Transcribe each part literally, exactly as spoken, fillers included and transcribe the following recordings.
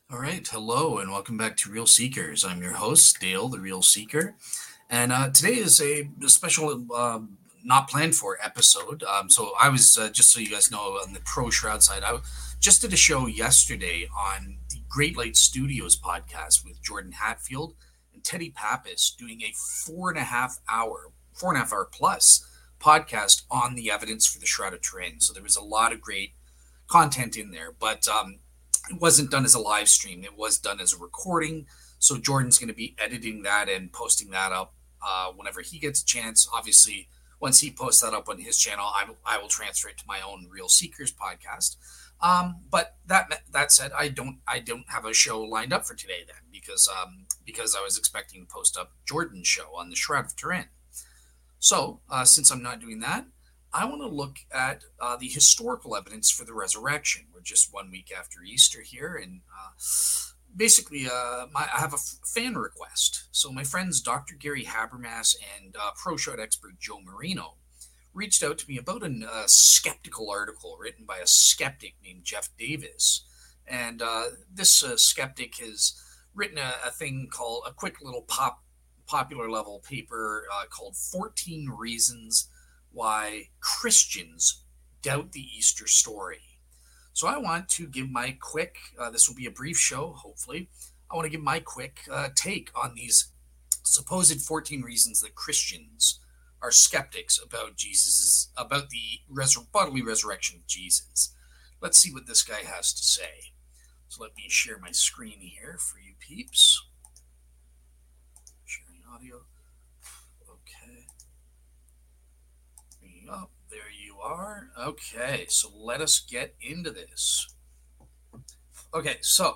All right, hello, and welcome back to Real Seekers. I'm your host, Dale, the Real Seeker, and uh, today is a, a special, uh, not planned for episode. Um, so I was uh, just so you guys know on the Pro Shroud side, I just did a show yesterday on the Great Light Studios podcast with Jordan Hatfield and Teddy Pappas, doing a four and a half hour, four and a half hour plus podcast on the evidence for the Shroud of Turin. So there was a lot of great content in there, but um, it wasn't done as a live stream. It was done as a recording. So Jordan's going to be editing that and posting that up uh, whenever he gets a chance. Obviously, once he posts that up on his channel, I, I will transfer it to my own Real Seekers podcast. Um, but that that said, I don't I don't have a show lined up for today then because um, because I was expecting to post up Jordan's show on the Shroud of Turin. So uh, since I'm not doing that, I want to look at uh, the historical evidence for the resurrection. We're just one week after Easter here, and uh, basically, uh, my, I have a f- fan request. So my friends Doctor Gary Habermas and uh, Pro Shroud expert Joe Marino reached out to me about a uh, skeptical article written by a skeptic named Jeff Davis. And uh, this uh, skeptic has written a, a thing called a quick little pop popular level paper uh, called fourteen Reasons Why Christians Doubt the Easter Story. So I want to give my quick, uh, this will be a brief show, hopefully. I want to give my quick uh, take on these supposed fourteen reasons that Christians are skeptics about Jesus's, about the resur- bodily resurrection of Jesus. Let's see what this guy has to say. So let me share my screen here for you peeps. Sharing audio. Okay. Bringing up. There you are. Okay, so let us get into this. Okay, so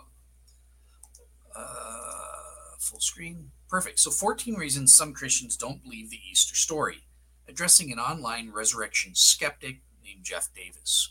uh, full screen. Perfect. So fourteen reasons some Christians don't believe the Easter story, addressing an online resurrection skeptic named Jeff Davis.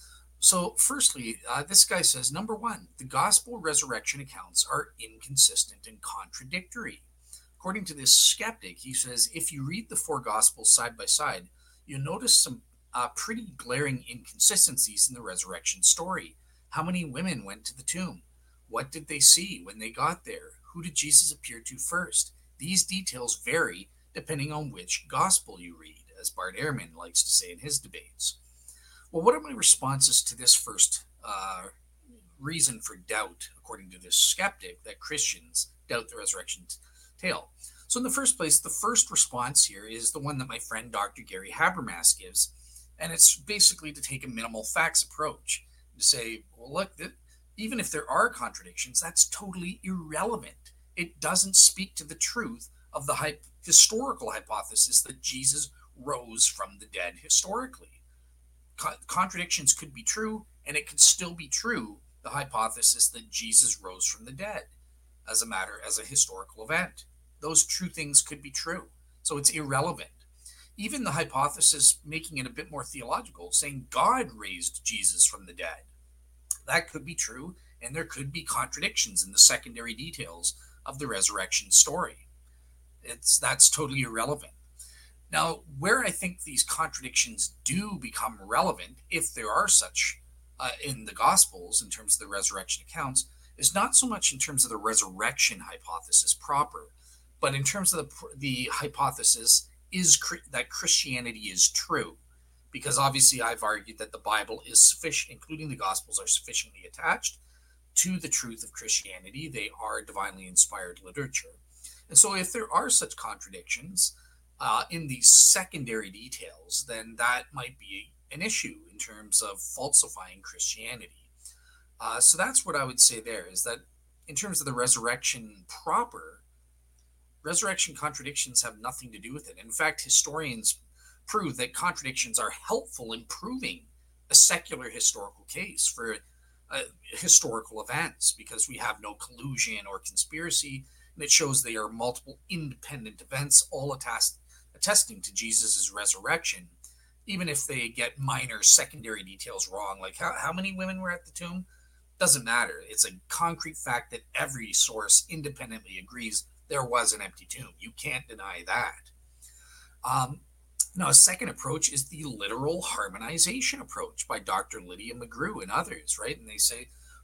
So, firstly, uh, this guy says number one, the gospel resurrection accounts are inconsistent and contradictory. According to this skeptic, he says if you read the four gospels side by side, you'll notice some uh, pretty glaring inconsistencies in the resurrection story. How many women went to the tomb? What did they see when they got there? Who did Jesus appear to first? These details vary depending on which gospel you read, as Bart Ehrman likes to say in his debates. Well, what are my responses to this first uh, reason for doubt, according to this skeptic, that Christians doubt the resurrection tale? So in the first place, the first response here is the one that my friend Doctor Gary Habermas gives, and it's basically to take a minimal facts approach, to say, well, look, that even if there are contradictions, that's totally irrelevant. It doesn't speak to the truth of the hy- historical hypothesis that Jesus rose from the dead historically. Co- contradictions could be true, and it could still be true, the hypothesis that Jesus rose from the dead as a matter, as a historical event. Those true things could be true. So it's irrelevant. Even the hypothesis, making it a bit more theological, saying God raised Jesus from the dead, that could be true, and there could be contradictions in the secondary details of the resurrection story. It's that's totally irrelevant. Now, where I think these contradictions do become relevant, if there are such uh, in the Gospels in terms of the resurrection accounts, is not so much in terms of the resurrection hypothesis proper, but in terms of the, the hypothesis is that Christianity is true. Because obviously I've argued that the Bible is sufficient, including the Gospels, are sufficiently attached to the truth of Christianity. They are divinely inspired literature. And so if there are such contradictions, Uh, in these secondary details, then that might be an issue in terms of falsifying Christianity. Uh, so that's what I would say there, is that in terms of the resurrection proper, resurrection contradictions have nothing to do with it. In fact, historians prove that contradictions are helpful in proving a secular historical case for uh, historical events, because we have no collusion or conspiracy, and it shows they are multiple independent events all attest attesting to Jesus' resurrection, even if they get minor secondary details wrong, like how, how many women were at the tomb, doesn't matter. It's a concrete fact that every source independently agrees there was an empty tomb. You can't deny that. Um, now, a second approach is the literal harmonization approach by Doctor Lydia McGrew and others, right? And they say,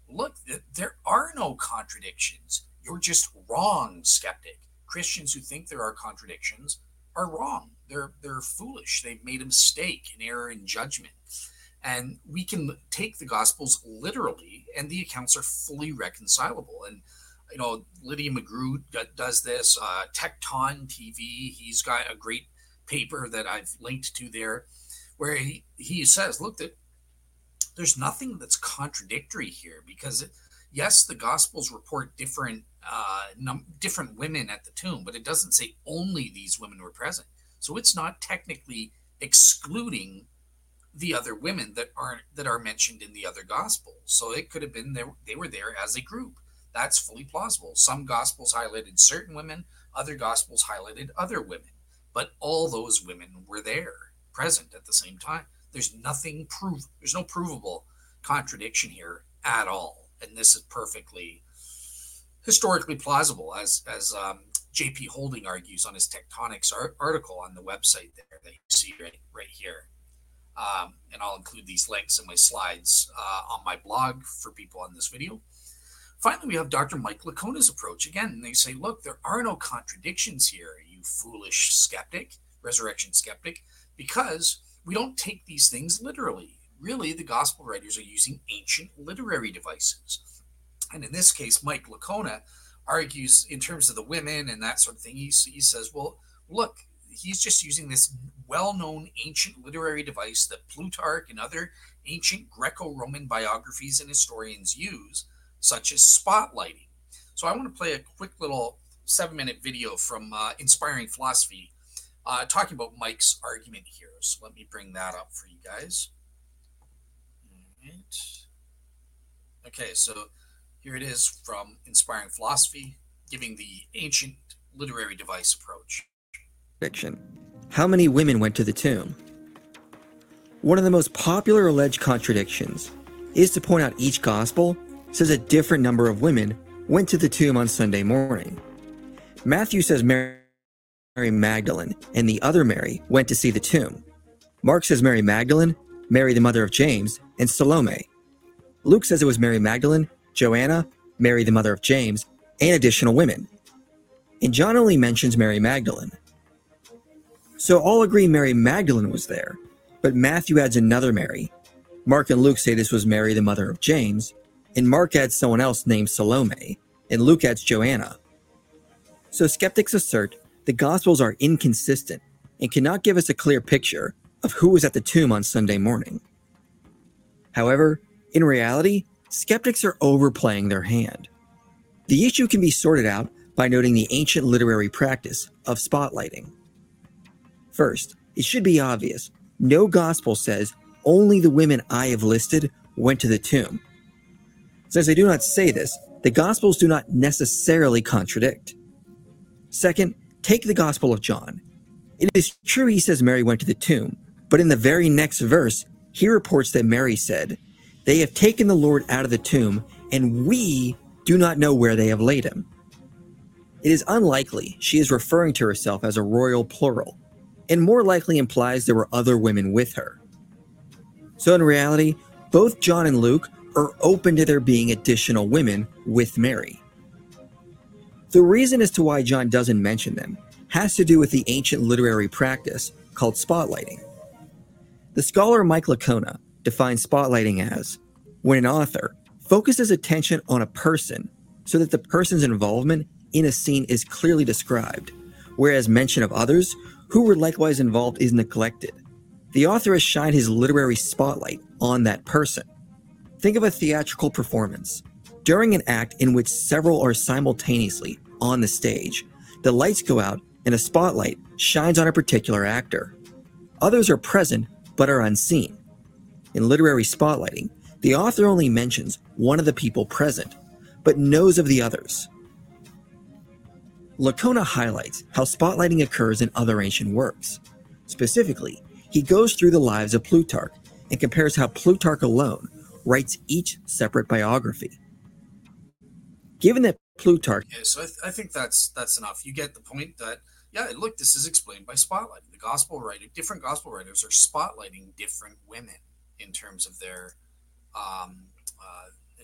look, there are no contradictions. You're just wrong, skeptic. Christians who think there are contradictions are wrong. They're they're foolish. They've made a mistake, an error in judgment. And we can take the Gospels literally, and the accounts are fully reconcilable. And you know, Lydia McGrew does this. Uh, Tecton T V, he's got a great paper that I've linked to there, where he, he says, look, that there's nothing that's contradictory here, because it, yes, the Gospels report different uh, num- different women at the tomb, but it doesn't say only these women were present. So it's not technically excluding the other women that aren't that are mentioned in the other Gospels. So it could have been there, they were there as a group. That's fully plausible. Some Gospels highlighted certain women, other Gospels highlighted other women, but all those women were there, present at the same time. There's nothing prove. There's no provable contradiction here at all, and this is perfectly historically plausible, as as um, J P Holding argues on his Tectonics art- article on the website there that you see right right here. Um, and I'll include these links in my slides uh, on my blog for people on this video. Finally, we have Doctor Mike Licona's approach. Again, they say, look, there are no contradictions here, you foolish skeptic, resurrection skeptic, because we don't take these things literally. Really, the gospel writers are using ancient literary devices. And in this case, Mike Licona argues in terms of the women and that sort of thing. He, he says, well, look, he's just using this well-known ancient literary device that Plutarch and other ancient Greco-Roman biographies and historians use, such as spotlighting. So I want to play a quick little seven-minute video from uh, Inspiring Philosophy uh, talking about Mike's argument here. So let me bring that up for you guys. All right. Okay, so here it is from Inspiring Philosophy, giving the ancient literary device approach. Fiction. How many women went to the tomb? One of the most popular alleged contradictions is to point out each gospel says a different number of women went to the tomb on Sunday morning. Matthew says Mary Magdalene and the other Mary went to see the tomb. Mark says Mary Magdalene, Mary the mother of James, and Salome. Luke says it was Mary Magdalene, Joanna, Mary the mother of James, and additional women. And John only mentions Mary Magdalene. So all agree Mary Magdalene was there, but Matthew adds another Mary. Mark and Luke say this was Mary the mother of James, and Mark adds someone else named Salome, and Luke adds Joanna. So skeptics assert the Gospels are inconsistent and cannot give us a clear picture of who was at the tomb on Sunday morning. However, in reality, skeptics are overplaying their hand. The issue can be sorted out by noting the ancient literary practice of spotlighting. First, it should be obvious, no gospel says only the women I have listed went to the tomb. Since they do not say this, the gospels do not necessarily contradict. Second, take the Gospel of John. It is true he says Mary went to the tomb, but in the very next verse, he reports that Mary said, "They have taken the Lord out of the tomb, and we do not know where they have laid him." It is unlikely she is referring to herself as a royal plural, and more likely implies there were other women with her. So in reality, both John and Luke are open to there being additional women with Mary. The reason as to why John doesn't mention them has to do with the ancient literary practice called spotlighting. The scholar Mike Licona defines spotlighting as when an author focuses attention on a person so that the person's involvement in a scene is clearly described, whereas mention of others who were likewise involved is neglected. The author has shined his literary spotlight on that person. Think of a theatrical performance. During an act in which several are simultaneously on the stage, the lights go out and a spotlight shines on a particular actor. Others are present but are unseen. In literary spotlighting, the author only mentions one of the people present, but knows of the others. Licona highlights how spotlighting occurs in other ancient works. Specifically, he goes through the lives of Plutarch and compares how Plutarch alone writes each separate biography. Given that Plutarch... Okay, so I, th- I think that's that's enough. You get the point that, yeah, look, this is explained by spotlighting. The gospel writer, different gospel writers are spotlighting different women in terms of their, um, uh, in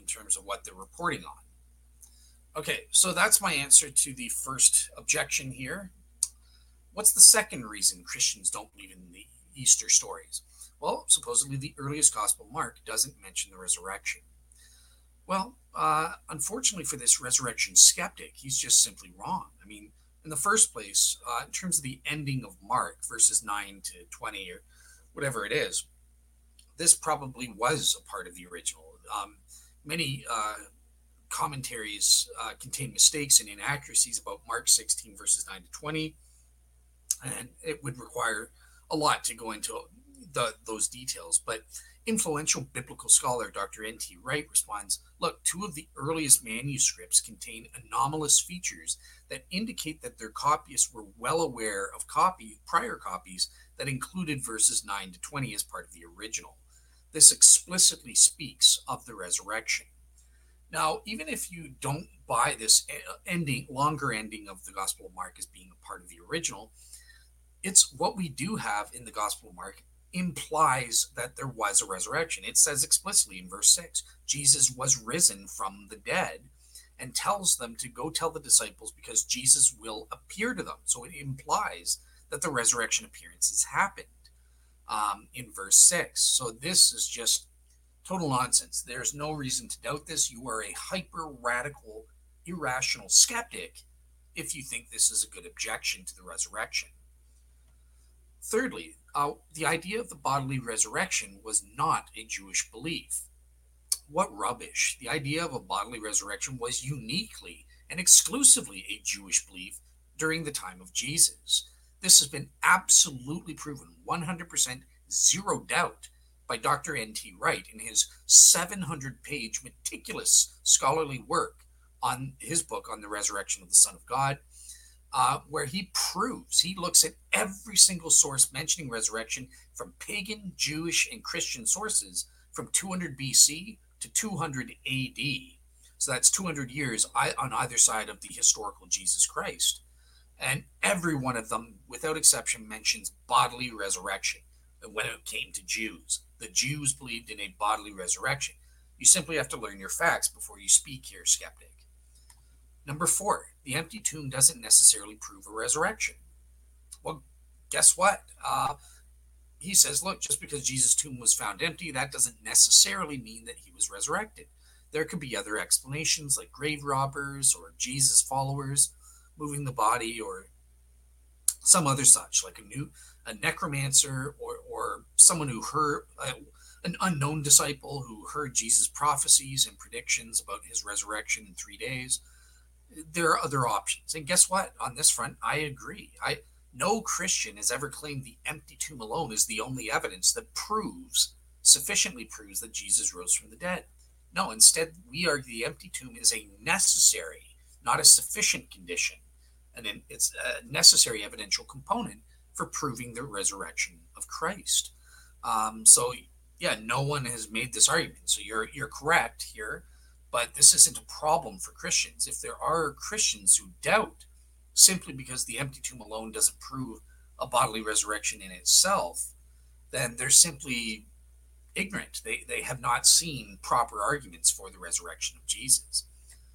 in terms of what they're reporting on. Okay, so that's my answer to the first objection here. What's the second reason Christians don't believe in the Easter stories? Well, supposedly the earliest gospel, Mark, doesn't mention the resurrection. Well, uh, unfortunately for this resurrection skeptic, he's just simply wrong. I mean, in the first place, uh, in terms of the ending of Mark, verses nine to twenty or whatever it is, this probably was a part of the original. Um, many uh, commentaries uh, contain mistakes and inaccuracies about Mark sixteen, verses nine to twenty, and it would require a lot to go into the, those details. But influential biblical scholar Doctor N T Wright responds, look, two of the earliest manuscripts contain anomalous features that indicate that their copyists were well aware of copy, prior copies that included verses nine to twenty as part of the original. This explicitly speaks of the resurrection. Now, even if you don't buy this ending, longer ending of the Gospel of Mark as being a part of the original, it's what we do have in the Gospel of Mark implies that there was a resurrection. It says explicitly in verse six, Jesus was risen from the dead, and tells them to go tell the disciples because Jesus will appear to them. So it implies that the resurrection appearances happened um, in verse six. So this is just total nonsense. There's no reason to doubt this. You are a hyper radical, irrational skeptic if you think this is a good objection to the resurrection. Thirdly, uh, the idea of the bodily resurrection was not a Jewish belief. What rubbish. The idea of a bodily resurrection was uniquely and exclusively a Jewish belief during the time of Jesus. This has been absolutely proven, one hundred percent zero doubt, by Doctor N T Wright in his seven hundred page meticulous scholarly work on his book on the resurrection of the Son of God, uh, where he proves, he looks at every single source mentioning resurrection from pagan, Jewish, and Christian sources from two hundred B C to two hundred A D. So that's two hundred years on either side of the historical Jesus Christ. And every one of them, without exception, mentions bodily resurrection. And when it came to Jews, the Jews believed in a bodily resurrection. You simply have to learn your facts before you speak here, skeptic. Number four, the empty tomb doesn't necessarily prove a resurrection. Well, guess what? Uh, he says, look, just because Jesus' tomb was found empty, that doesn't necessarily mean that he was resurrected. There could be other explanations like grave robbers or Jesus followers moving the body or some other such, like a new a necromancer or, or someone who heard, uh, an unknown disciple who heard Jesus' prophecies and predictions about his resurrection in three days. There are other options. And guess what? On this front, I agree. I No Christian has ever claimed the empty tomb alone is the only evidence that proves, sufficiently proves that Jesus rose from the dead. No, instead, we argue the empty tomb is a necessary, not a sufficient condition. And it's a necessary evidential component for proving the resurrection of Christ. Um, so, yeah, no one has made this argument. So you're you're correct here, but this isn't a problem for Christians. If there are Christians who doubt simply because the empty tomb alone doesn't prove a bodily resurrection in itself, then they're simply ignorant. They, they have not seen proper arguments for the resurrection of Jesus.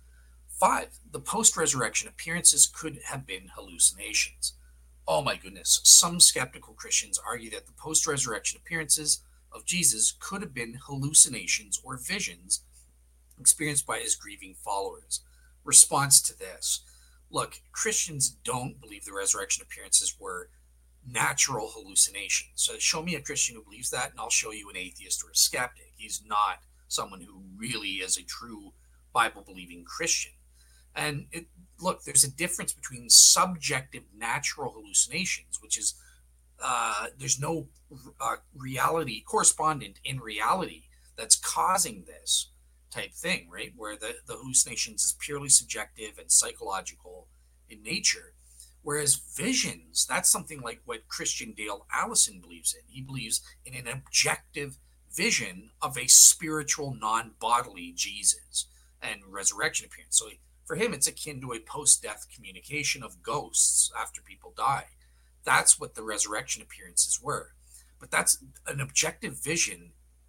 Five, the post-resurrection appearances could have been hallucinations. Oh my goodness, some skeptical Christians argue that the post-resurrection appearances of Jesus could have been hallucinations or visions experienced by his grieving followers. Response to this, look, Christians don't believe the resurrection appearances were natural hallucinations. So show me a Christian who believes that, and I'll show you an atheist or a skeptic. He's not someone who really is a true Bible-believing Christian. And it, look, there's a difference between subjective natural hallucinations, which is uh, there's no uh, reality correspondent in reality that's causing this type thing, right? Where the, the hallucinations is purely subjective and psychological in nature. Whereas visions, that's something like what Christian Dale Allison believes in. He believes in an objective vision of a spiritual, non-bodily Jesus and resurrection appearance. So for him, it's akin to a post-death communication of ghosts after people die. That's what the resurrection appearances were. But that's an objective vision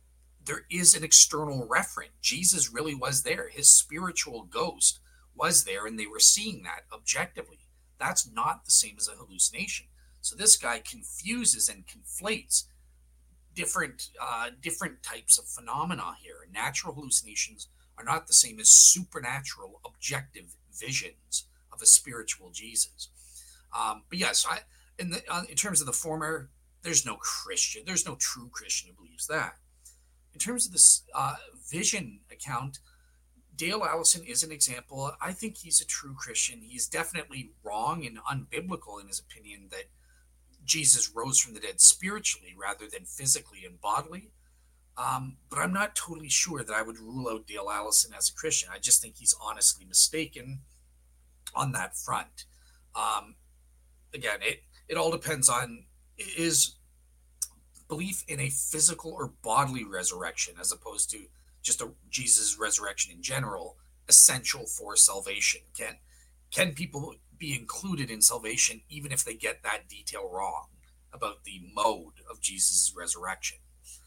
there is an external referent. Jesus really was there. His spiritual ghost was there, and they were seeing that objectively. That's not the same as a hallucination. So this guy confuses and conflates different uh, different types of phenomena here. Natural hallucinations are not the same as supernatural objective visions of a spiritual Jesus. Um, but yes, I, in, the, uh, in terms of the former, there's no Christian, there's no true Christian who believes that. In terms of this uh, vision account, Dale Allison is an example. I think he's a true Christian. He's definitely wrong and unbiblical in his opinion that Jesus rose from the dead spiritually rather than physically and bodily. Um, but I'm not totally sure that I would rule out Dale Allison as a Christian. I just think he's honestly mistaken on that front. Um, again, it, it all depends on, is belief in a physical or bodily resurrection, as opposed to just a Jesus' resurrection in general, essential for salvation? Can can people be included in salvation even if they get that detail wrong about the mode of Jesus' resurrection?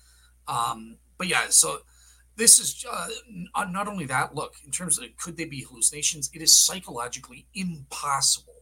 Um, but yeah, so this is uh, not only that. Look, in terms of could they be hallucinations, it is psychologically impossible.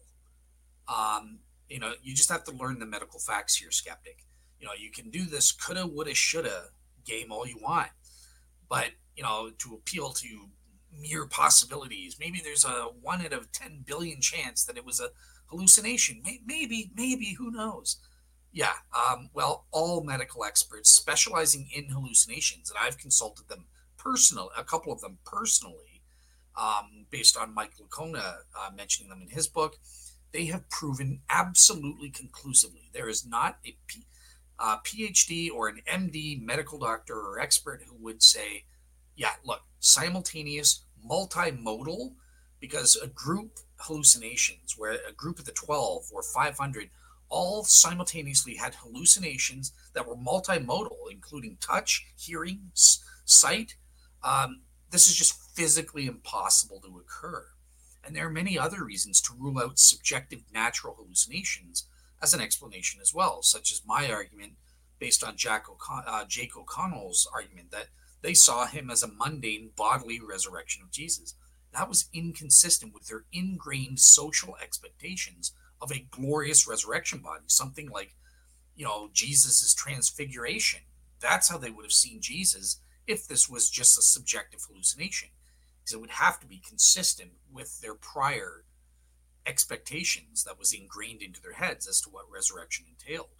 Um, you know, you just have to learn the medical facts here, skeptic. You know, you can do this coulda, woulda, shoulda game all you want, but you know, to appeal to mere possibilities, maybe there's a one out of ten billion chance that it was a hallucination. Maybe, maybe, who knows? Yeah. Um, well, all medical experts specializing in hallucinations, and I've consulted them personally, a couple of them personally, um, based on Mike Licona uh, mentioning them in his book, they have proven absolutely conclusively there is not a P- uh, PhD or an M D medical doctor or expert who would say, yeah, look, simultaneous, multimodal, because a group hallucinations where a group of the twelve or five hundred all simultaneously had hallucinations that were multimodal, including touch, hearing, s- sight. Um, this is just physically impossible to occur. And there are many other reasons to rule out subjective natural hallucinations as an explanation as well, such as my argument based on Jack O'Con- uh, Jake O'Connell's argument that they saw him as a mundane bodily resurrection of Jesus. That was inconsistent with their ingrained social expectations of a glorious resurrection body, something like, you know, Jesus's transfiguration. That's how they would have seen Jesus if this was just a subjective hallucination, because it would have to be consistent with their prior expectations that was ingrained into their heads as to what resurrection entailed.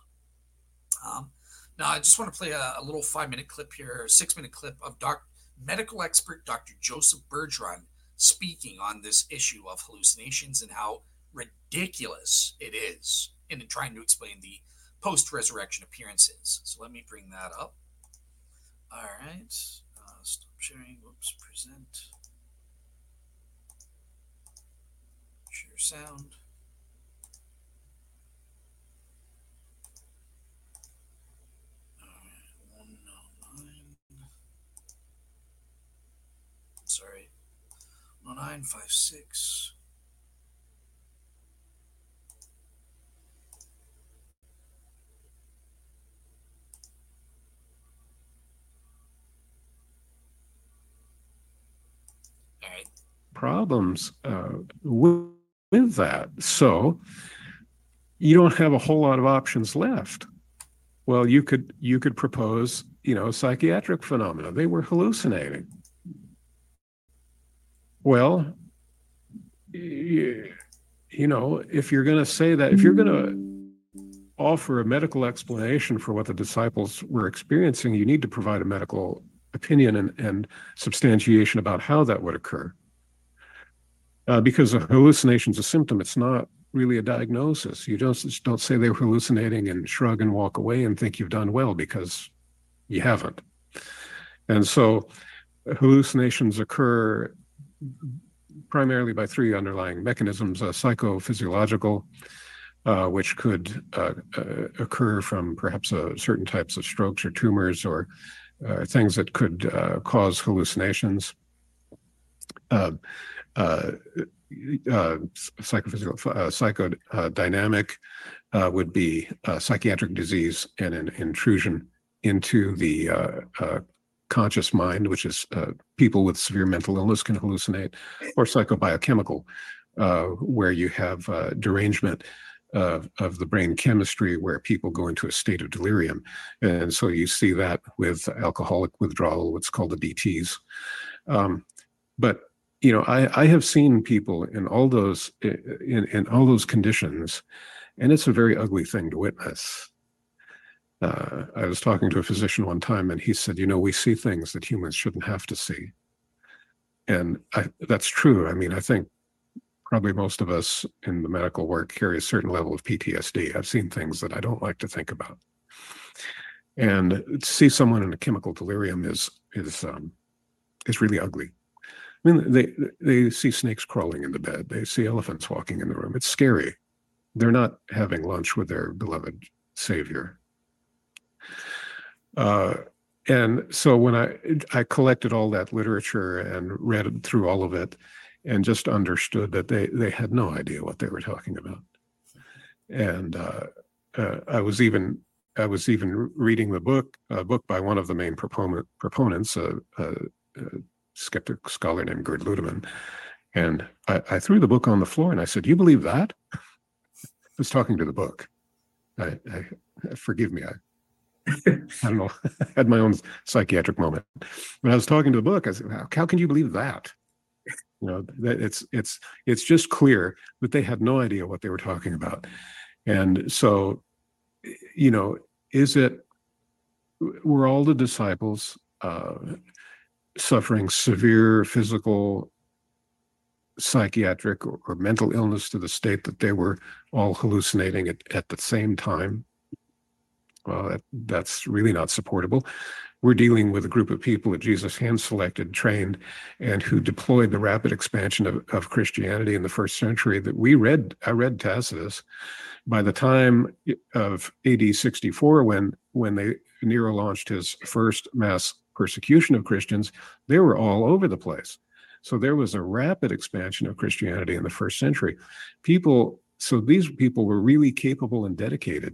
Um, now, I just want to play a, a little five-minute clip here, a six-minute clip of doc, medical expert Doctor Joseph Bergeron speaking on this issue of hallucinations and how ridiculous it is in trying to explain the post-resurrection appearances. So let me bring that up. All right. Uh, stop sharing. Whoops. Present. Share sound. All right. one oh nine. Sorry. one oh nine five six. Problems uh, with, with that. So you don't have a whole lot of options left. Well, you could you could propose, you know, psychiatric phenomena. They were hallucinating. Well, you, you know, if you're going to say that, if you're going to offer a medical explanation for what the disciples were experiencing, you need to provide a medical opinion and, and substantiation about how that would occur. Uh, because a hallucination is a symptom, it's not really a diagnosis. You don't just don't say they were hallucinating and shrug and walk away and think you've done well, because you haven't. And so hallucinations occur primarily by three underlying mechanisms: uh, psychophysiological, uh, which could uh, uh, occur from perhaps uh, certain types of strokes or tumors or uh, things that could uh, cause hallucinations. Uh, Uh, uh, psychophysical, uh, psychodynamic uh, would be uh, psychiatric disease and an intrusion into the uh, uh, conscious mind, which is uh, people with severe mental illness can hallucinate, or psychobiochemical, uh, where you have uh, derangement of, of the brain chemistry, where people go into a state of delirium. And so you see that with alcoholic withdrawal, what's called the D Ts. Um, but you know, I, I have seen people in all those in, in all those conditions, and it's a very ugly thing to witness. Uh, I was talking to a physician one time, and he said, "You know, we see things that humans shouldn't have to see," and I, that's true. I mean, I think probably most of us in the medical work carry a certain level of P T S D. I've seen things that I don't like to think about, and to see someone in a chemical delirium is is um, is really ugly. I mean, they they see snakes crawling in the bed. They see elephants walking in the room. It's scary. They're not having lunch with their beloved savior. Uh, and so when I I collected all that literature and read through all of it, and just understood that they they had no idea what they were talking about. And uh, uh, I was even I was even reading the book a book by one of the main proponent proponents, a. Uh, uh, uh, skeptic scholar named Gerd Ludemann. And I, I threw the book on the floor and I said, "You believe that?" I was talking to the book. I, I forgive me. I, I don't know. I had my own psychiatric moment. When I was talking to the book, I said, how, how can you believe that? You know, that it's it's it's just clear that they had no idea what they were talking about. And so, you know, is it, were all the disciples uh, suffering severe physical, psychiatric, or, or mental illness to the state that they were all hallucinating at, at the same time? Well, that, that's really not supportable. We're dealing with a group of people that Jesus hand-selected, trained, and who deployed the rapid expansion of, of Christianity in the first century. That we read, I read Tacitus. By the time of A D sixty-four, when when they Nero launched his first mass persecution of Christians, they were all over the place. So there was a rapid expansion of Christianity in the first century. People, so these people were really capable and dedicated.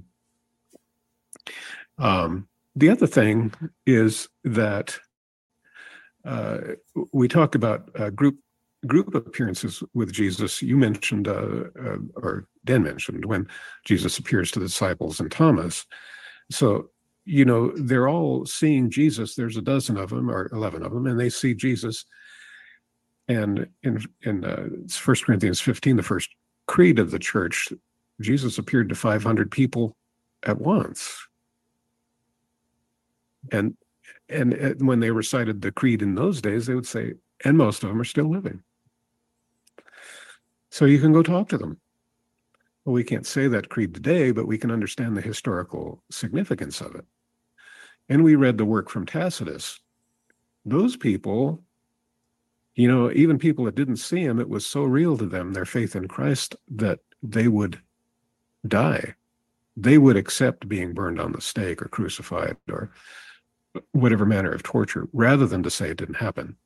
Um, the other thing is that uh, we talk about uh, group group appearances with Jesus. You mentioned, uh, uh, or Dan mentioned, when Jesus appears to the disciples and Thomas. So, you know, they're all seeing Jesus. There's a dozen of them, or eleven of them, and they see Jesus. And in in uh, First Corinthians fifteen, the first creed of the church, Jesus appeared to five hundred people at once. And, and and when they recited the creed in those days, they would say, and most of them are still living. So you can go talk to them. Well, we can't say that creed today, but we can understand the historical significance of it. And we read the work from Tacitus. Those people, you know, even people that didn't see him, it was so real to them, their faith in Christ, that they would die. They would accept being burned on the stake or crucified or whatever manner of torture, rather than to say it didn't happen.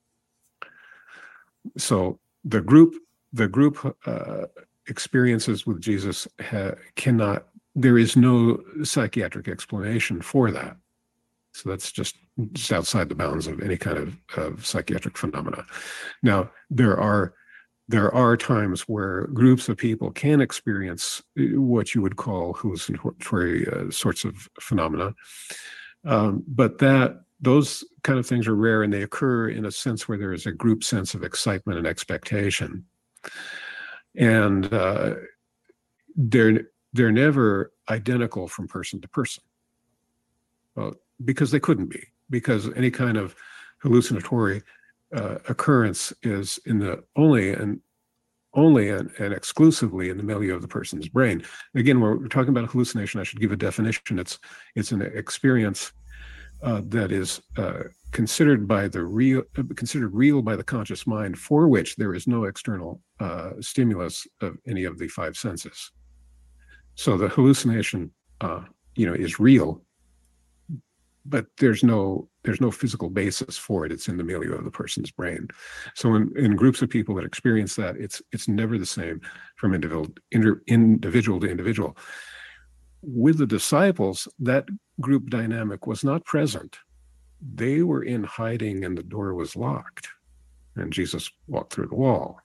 So the group, the group uh, experiences with Jesus ha- cannot, there is no psychiatric explanation for that. So that's just, just outside the bounds of any kind of, of psychiatric phenomena. Now, there are there are times where groups of people can experience what you would call hallucinatory uh, sorts of phenomena. Um, but that those kind of things are rare, and they occur in a sense where there is a group sense of excitement and expectation. And uh, they're they're never identical from person to person. Well, because they couldn't be, because any kind of hallucinatory uh, occurrence is in the only and only and, and exclusively in the milieu of the person's brain. Again, when we're talking about hallucination, I should give a definition. It's it's an experience uh, that is uh, considered by the real, considered real by the conscious mind, for which there is no external uh, stimulus of any of the five senses. So the hallucination, uh, you know, is real, but there's no there's no physical basis for it. It's in the milieu of the person's brain. So in, in groups of people that experience that, it's it's never the same from individual inter, individual to individual. With the disciples, that group dynamic was not present. they were in hiding and the door was locked, and Jesus walked through the wall.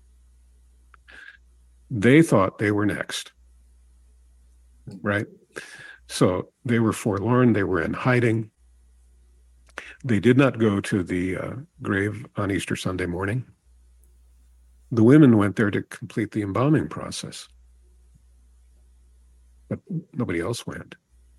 They thought they were next, right? So they were forlorn, they were in hiding. They did not go to the uh, grave on Easter Sunday morning. The women went there to complete the embalming process, but nobody else went.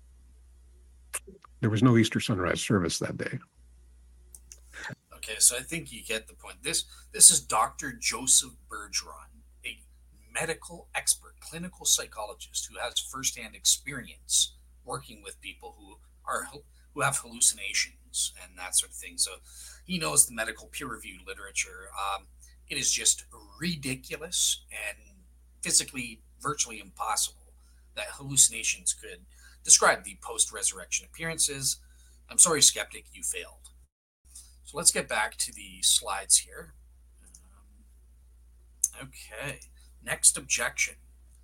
There was no Easter sunrise service that day. Okay, so I think you get the point. This this is Doctor Joseph Bergeron, a medical expert, clinical psychologist who has firsthand experience working with people who are who have hallucinations and that sort of thing. So he knows the medical peer-reviewed literature. Um, it is just ridiculous and physically virtually impossible that hallucinations could describe the post-resurrection appearances. I'm sorry, skeptic, you failed. So let's get back to the slides here. Um, okay, next objection.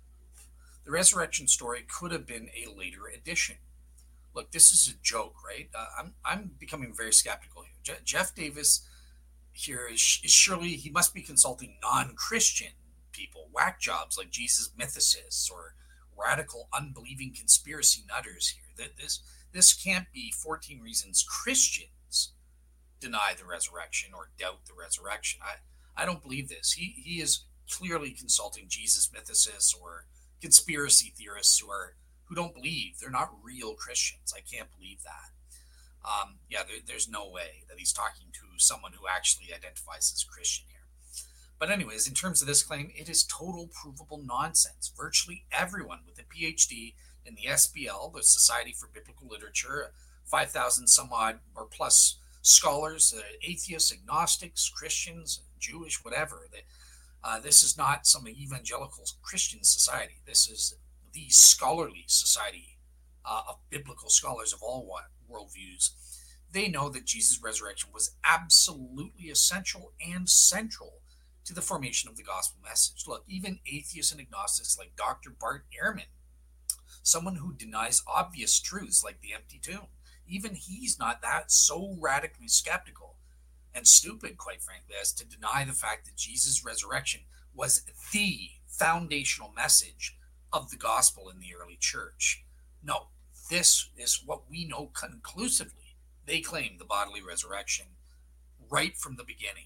The resurrection story could have been a later addition. Look, this is a joke, right? Uh, I'm I'm becoming very skeptical here. Je- Jeff Davis here is, is surely, he must be consulting non-Christian people, whack jobs like Jesus mythicists or radical unbelieving conspiracy nutters here. This, this can't be fourteen Reasons Christians deny the resurrection or doubt the resurrection. I, I don't believe this. He, he is clearly consulting Jesus mythicists or conspiracy theorists who are who don't believe. They're not real Christians. I can't believe that. Um, yeah, there, there's no way that he's talking to someone who actually identifies as Christian here. But anyways, in terms of this claim, it is total provable nonsense. Virtually everyone with a P H D in the S B L, the Society for Biblical Literature, five thousand some odd or plus scholars, uh, atheists, agnostics, Christians, Jewish, whatever. They, uh, this is not some evangelical Christian society. This is the scholarly society uh, of biblical scholars of all worldviews. They know that Jesus' resurrection was absolutely essential and central to the formation of the gospel message. Look, even atheists and agnostics like Doctor Bart Ehrman, someone who denies obvious truths like the empty tomb, even he's not that so radically skeptical and stupid, quite frankly, as to deny the fact that Jesus' resurrection was the foundational message of the gospel in the early church. No, this is what we know conclusively. They claim the bodily resurrection right from the beginning.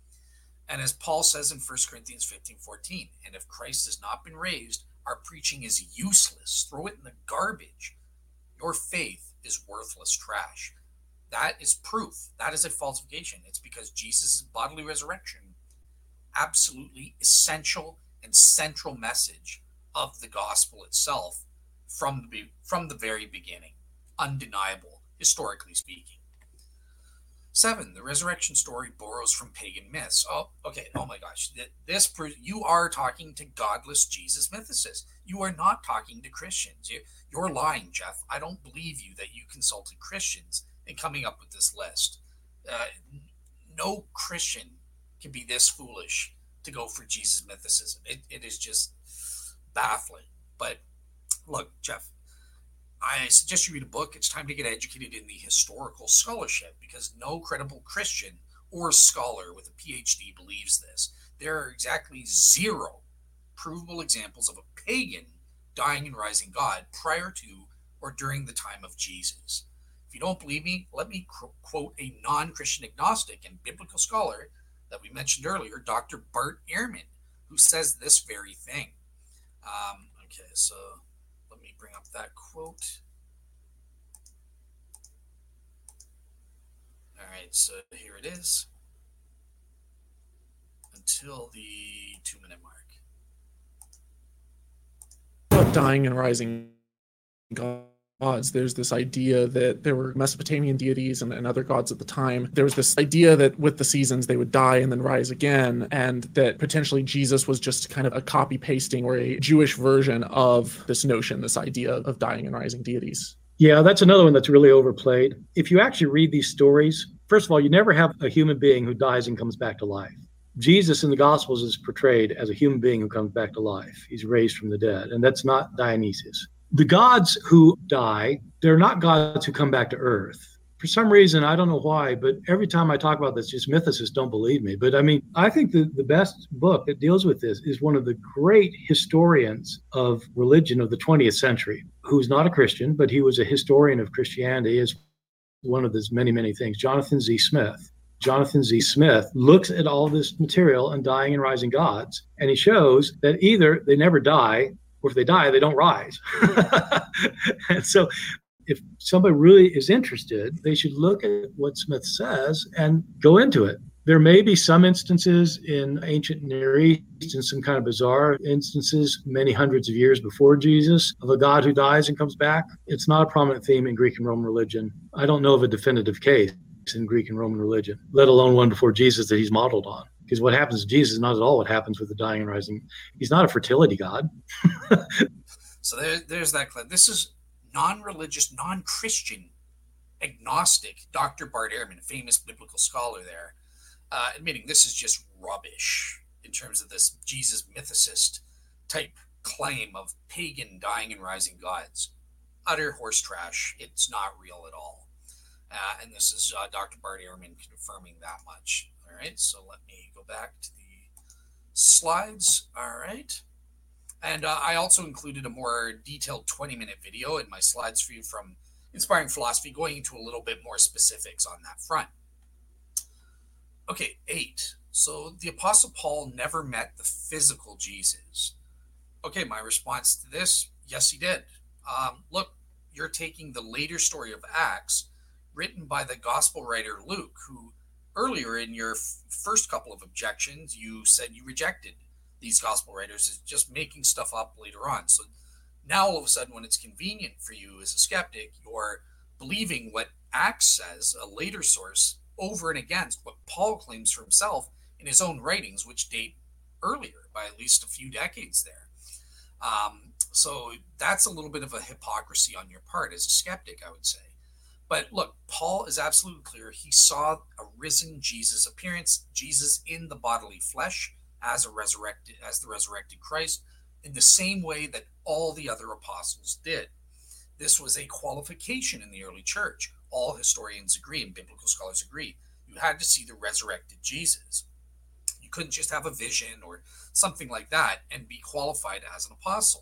And as Paul says in First Corinthians fifteen fourteen, and if Christ has not been raised, our preaching is useless. Throw it in the garbage. Your faith is worthless trash. That is proof. That is a falsification. It's because Jesus' bodily resurrection, absolutely essential and central message of the gospel itself from the, from the very beginning. Undeniable, historically speaking. Seven, the resurrection story borrows from pagan myths. Oh, okay. Oh my gosh. This you are talking to godless Jesus mythicists. You are not talking to Christians. You, you're lying, Jeff. I don't believe you that you consulted Christians in coming up with this list. Uh, no Christian can be this foolish to go for Jesus mythicism. It, it is just baffling. But look, Jeff, I suggest you read a book. It's time to get educated in the historical scholarship because no credible Christian or scholar with a P H D believes this. There are exactly zero provable examples of a pagan dying and rising God prior to or during the time of Jesus. If you don't believe me, let me quote a non-Christian agnostic and biblical scholar that we mentioned earlier, Doctor Bart Ehrman, who says this very thing. Um, okay, so let me bring up that quote. All right, so here it is. Until the two-minute mark. About dying and rising gods, there's this idea that there were Mesopotamian deities and, and other gods at the time. There was this idea that with the seasons they would die and then rise again, and that potentially Jesus was just kind of a copy pasting or a Jewish version of this notion, this idea of dying and rising deities. Yeah, that's another one that's really overplayed. If you actually read these stories, first of all, you never have a human being who dies and comes back to life. Jesus in the Gospels is portrayed as a human being who comes back to life. He's raised from the dead, and that's not Dionysius. The gods who die, they're not gods who come back to earth. For some reason, I don't know why, but every time I talk about this, just mythicists don't believe me. But I mean, I think the, the best book that deals with this is one of the great historians of religion of the twentieth century, who's not a Christian, but he was a historian of Christianity as one of his many, many things, Jonathan Z. Smith. Jonathan Z. Smith looks at all this material and dying and rising gods, and he shows that either they never die, or if they die, they don't rise. And so if somebody really is interested, they should look at what Smith says and go into it. There may be some instances in ancient Near East and some kind of bizarre instances many hundreds of years before Jesus of a God who dies and comes back. It's not a prominent theme in Greek and Roman religion. I don't know of a definitive case in Greek and Roman religion, let alone one before Jesus that he's modeled on. Because what happens to Jesus is not at all what happens with the dying and rising. He's not a fertility God. So there, there's that clip. This is non-religious, non-Christian, agnostic Doctor Bart Ehrman, a famous biblical scholar there, uh, admitting this is just rubbish in terms of this Jesus mythicist type claim of pagan dying and rising gods. Utter horse trash. It's not real at all. Uh, and this is uh, Doctor Bart Ehrman confirming that much. All right, so let me go back to the slides. All right. And uh, I also included a more detailed twenty-minute video in my slides for you from Inspiring Philosophy, going into a little bit more specifics on that front. Okay, eight. So the Apostle Paul never met the physical Jesus. Okay, my response to this, yes, he did. Um, look, you're taking the later story of Acts, written by the gospel writer Luke, who earlier in your f- first couple of objections, you said you rejected these gospel writers as just making stuff up later on. So now all of a sudden, when it's convenient for you as a skeptic, you're believing what Acts says, a later source, over and against what Paul claims for himself in his own writings, which date earlier by at least a few decades there. Um, so that's a little bit of a hypocrisy on your part as a skeptic, I would say. But look, Paul is absolutely clear. He saw a risen Jesus appearance, Jesus in the bodily flesh as a resurrected, as the resurrected Christ, in the same way that all the other apostles did. This was a qualification in the early church. All historians agree and biblical scholars agree. You had to see the resurrected Jesus. You couldn't just have a vision or something like that and be qualified as an apostle.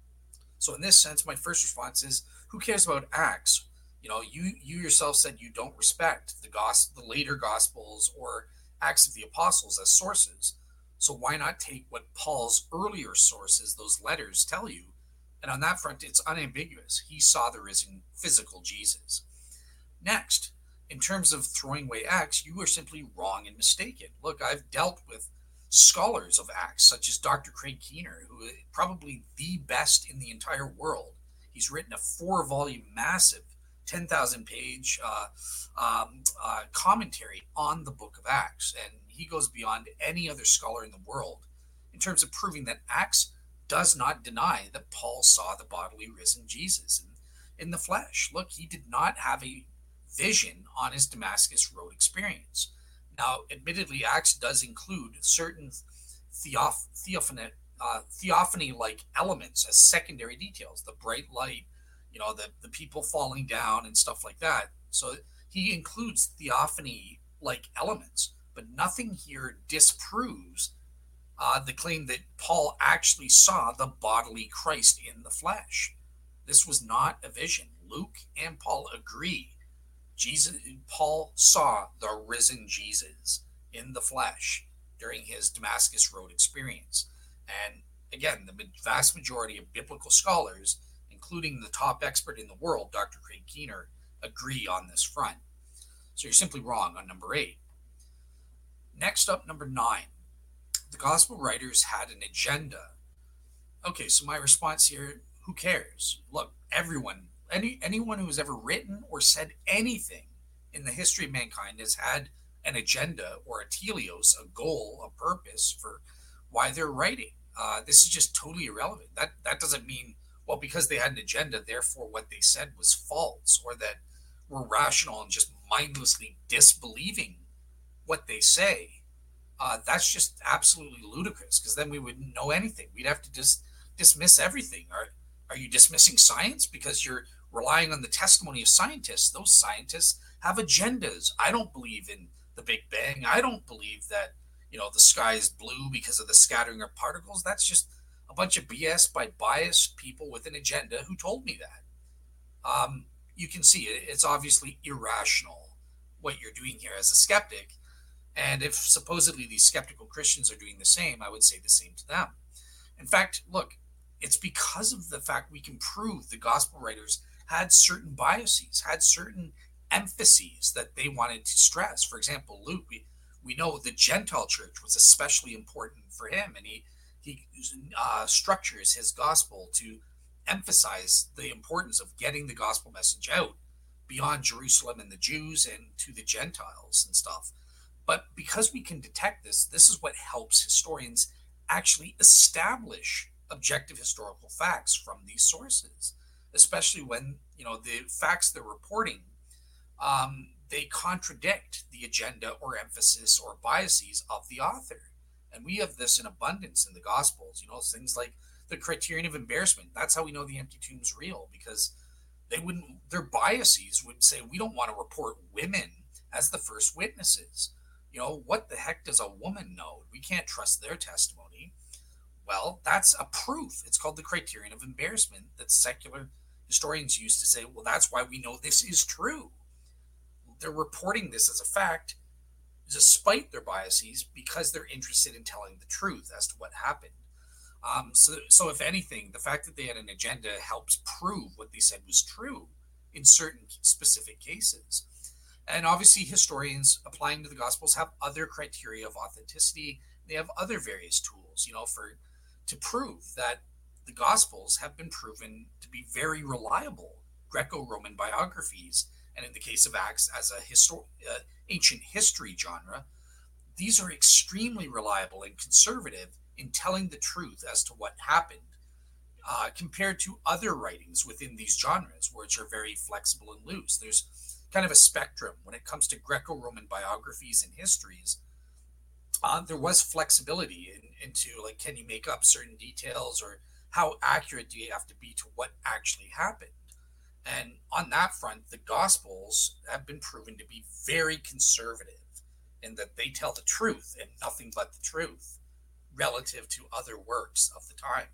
So in this sense, my first response is, who cares about Acts? You know, you you yourself said you don't respect the gospel, the later gospels or Acts of the Apostles as sources. So why not take what Paul's earlier sources, those letters, tell you? And on that front, it's unambiguous. He saw the risen physical Jesus. Next, in terms of throwing away Acts, you are simply wrong and mistaken. Look, I've dealt with scholars of Acts, such as Doctor Craig Keener, who is probably the best in the entire world. He's written a four-volume, massive, ten thousand page uh, um, uh, commentary on the book of Acts. And he goes beyond any other scholar in the world in terms of proving that Acts does not deny that Paul saw the bodily risen Jesus in, in the flesh. Look, he did not have a vision on his Damascus Road experience. Now, admittedly, Acts does include certain theoph- theophany, uh, theophany-like elements as secondary details, the bright light, you know, the, the people falling down and stuff like that. So he includes theophany-like elements, but nothing here disproves uh, the claim that Paul actually saw the bodily Christ in the flesh. This was not a vision. Luke and Paul agree. Jesus, Paul saw the risen Jesus in the flesh during his Damascus Road experience. And again, the vast majority of biblical scholars, including the top expert in the world, Doctor Craig Keener, agree on this front. So you're simply wrong on number eight. Next up, number nine. The gospel writers had an agenda. Okay, so my response here, who cares? Look, everyone, any anyone who has ever written or said anything in the history of mankind has had an agenda or a teleos, a goal, a purpose for why they're writing. Uh, this is just totally irrelevant. That that doesn't mean, well, because they had an agenda, therefore what they said was false, or that we're rational and just mindlessly disbelieving what they say. Uh, that's just absolutely ludicrous, because then we wouldn't know anything. We'd have to just dismiss everything. Are, are you dismissing science because you're relying on the testimony of scientists? Those scientists have agendas. I don't believe in the Big Bang. I don't believe that, you know, the sky is blue because of the scattering of particles. That's just a bunch of B S by biased people with an agenda who told me that. Um, you can see it. It's obviously irrational what you're doing here as a skeptic. And if supposedly these skeptical Christians are doing the same, I would say the same to them. In fact, look, it's because of the fact we can prove the gospel writers had certain biases, had certain emphases that they wanted to stress. For example, Luke, we, we know the Gentile church was especially important for him, and he, he uh, structures his gospel to emphasize the importance of getting the gospel message out beyond Jerusalem and the Jews and to the Gentiles and stuff. But because we can detect this, this is what helps historians actually establish objective historical facts from these sources, especially when, you know, the facts they're reporting, um, they contradict the agenda or emphasis or biases of the author. And we have this in abundance in the Gospels, you know, things like the criterion of embarrassment. That's how we know the empty tomb is real, because they wouldn't, their biases would say, we don't want to report women as the first witnesses. You know, what the heck does a woman know? We can't trust their testimony. Well, that's a proof. It's called the criterion of embarrassment that secular historians use to say, well, that's why we know this is true. They're reporting this as a fact despite their biases because they're interested in telling the truth as to what happened. Um, so, so if anything, the fact that they had an agenda helps prove what they said was true in certain specific cases. And obviously historians applying to the Gospels have other criteria of authenticity. They have other various tools, you know, for to prove that the Gospels have been proven to be very reliable Greco-Roman biographies. And in the case of Acts, as a histor- uh, ancient history genre, these are extremely reliable and conservative in telling the truth as to what happened, uh, compared to other writings within these genres, which are very flexible and loose. There's kind of a spectrum when it comes to Greco-Roman biographies and histories. Uh, there was flexibility in, into, like, can you make up certain details, or how accurate do you have to be to what actually happened? And on that front, the Gospels have been proven to be very conservative in that they tell the truth and nothing but the truth relative to other works of the time.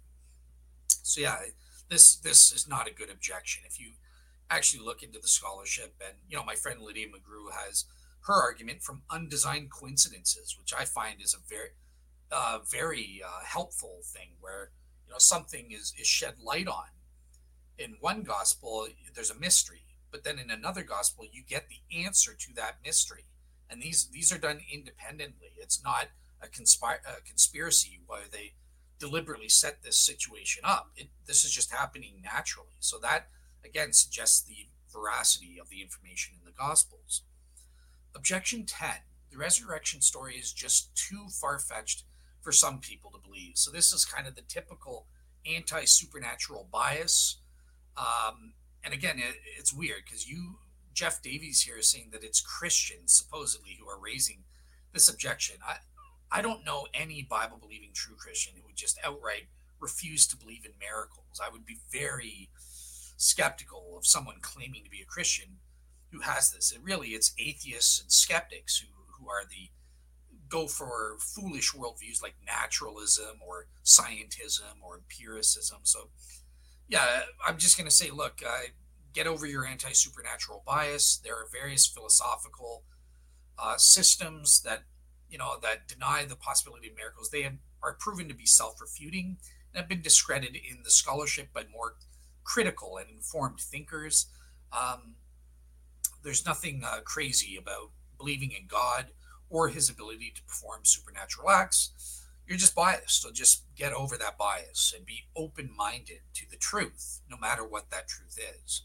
So yeah, this this is not a good objection. If you actually look into the scholarship, and, you know, my friend Lydia McGrew has her argument from undesigned coincidences, which I find is a very, uh, very uh, helpful thing, where, you know, something is, is shed light on. In one gospel, there's a mystery, but then in another gospel, you get the answer to that mystery. And these these are done independently. It's not a, conspir- a conspiracy where they deliberately set this situation up. It, this is just happening naturally. So that, again, suggests the veracity of the information in the Gospels. Objection ten. The resurrection story is just too far-fetched for some people to believe. So this is kind of the typical anti-supernatural bias. Um, and again, it, it's weird because you, Jeff Davies here, is saying that it's Christians, supposedly, who are raising this objection. I, I don't know any Bible-believing true Christian who would just outright refuse to believe in miracles. I would be very skeptical of someone claiming to be a Christian who has this. It really, it's atheists and skeptics who, who are the go for foolish worldviews like naturalism or scientism or empiricism. So yeah, I'm just going to say, look, uh, get over your anti-supernatural bias. There are various philosophical uh, systems that, you know, that deny the possibility of miracles. They have, are proven to be self-refuting and have been discredited in the scholarship by more critical and informed thinkers. Um, there's nothing uh, crazy about believing in God or his ability to perform supernatural acts. You're just biased. So just get over that bias and be open-minded to the truth, no matter what that truth is.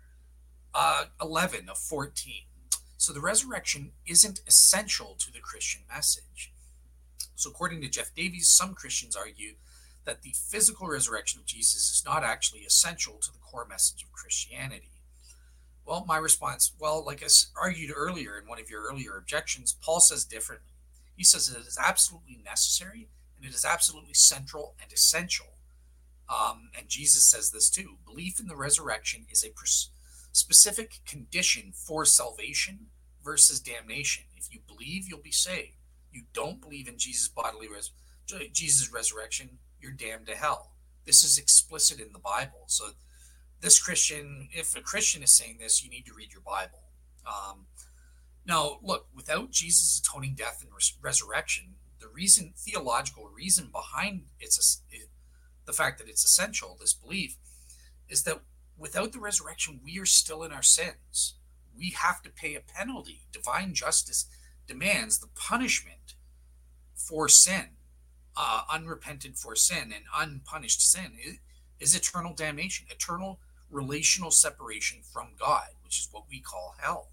Uh, eleven of fourteen. So the resurrection isn't essential to the Christian message. So according to Jeff Davies, some Christians argue that the physical resurrection of Jesus is not actually essential to the core message of Christianity. Well, my response, well, like I argued earlier in one of your earlier objections, Paul says differently. He says it is absolutely necessary and it is absolutely central and essential. Um, and Jesus says this too. Belief in the resurrection is a specific condition for salvation versus damnation. If you believe, you'll be saved. You don't believe in Jesus' bodily res- Jesus' resurrection, you're damned to hell. This is explicit in the Bible. So this Christian, if a Christian is saying this, you need to read your Bible. Um, now, look, without Jesus' atoning death and res- resurrection, the reason, theological reason behind it's a, it, the fact that it's essential, this belief, is that without the resurrection, we are still in our sins. We have to pay a penalty. Divine justice demands the punishment for sin, uh, unrepented for sin, and unpunished sin is, is eternal damnation, eternal relational separation from God, which is what we call hell.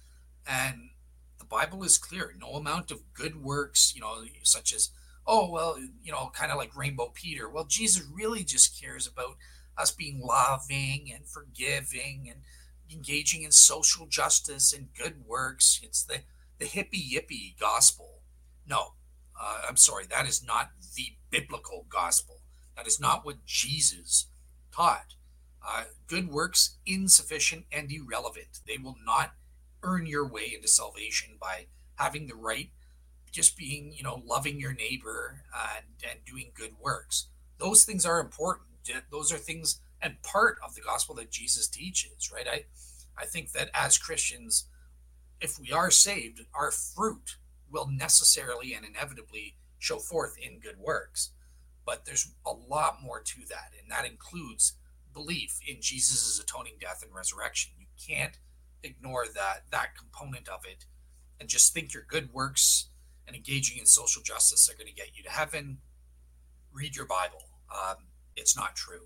And the Bible is clear. No amount of good works, you know, such as, oh, well, you know, kind of like Rainbow Peter. Well, Jesus really just cares about us being loving and forgiving and engaging in social justice and good works. It's the, the hippie yippie gospel. No, uh, I'm sorry, that is not the biblical gospel. That is not what Jesus taught. Uh, good works, insufficient and irrelevant. They will not earn your way into salvation by having the right, just being, you know, loving your neighbor and, and doing good works. Those things are important. Those are things and part of the gospel that Jesus teaches, right? I, I think that as Christians, if we are saved, our fruit will necessarily and inevitably show forth in good works. But there's a lot more to that, and that includes belief in Jesus' atoning death and resurrection. You can't ignore that that component of it and just think your good works and engaging in social justice are going to get you to heaven. Read your Bible. Um, it's not true.